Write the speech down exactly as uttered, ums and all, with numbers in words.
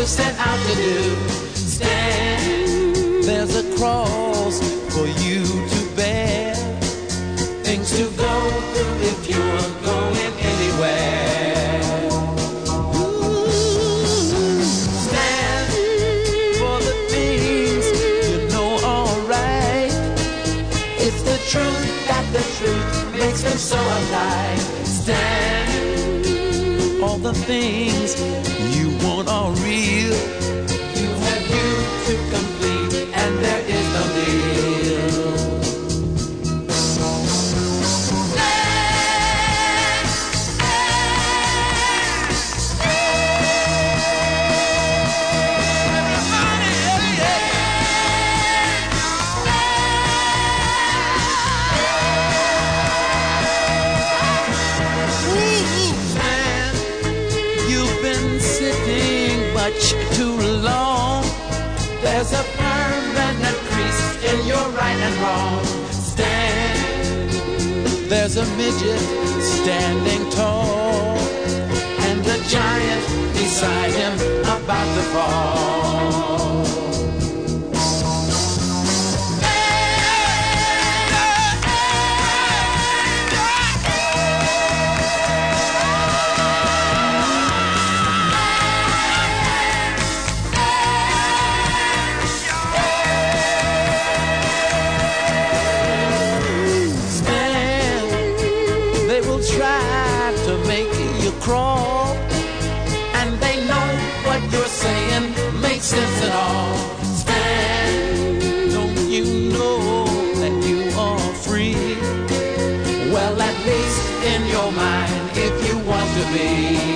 set out to do. Stand, there's a cross for you to bear, things to go through if you're going anywhere. Ooh, stand for the things you know are right. It's the truth that the truth makes them so alive. Stand, all the things you want are real. You have you to complete, and there is no deal. Too long, there's a permanent crease in your right and wrong. Stand, there's a midget standing tall, and a giant beside him about to fall. Try to make you crawl, and they know what you're saying makes sense at all. Stand, don't you know that you are free? Well, at least in your mind, if you want to be.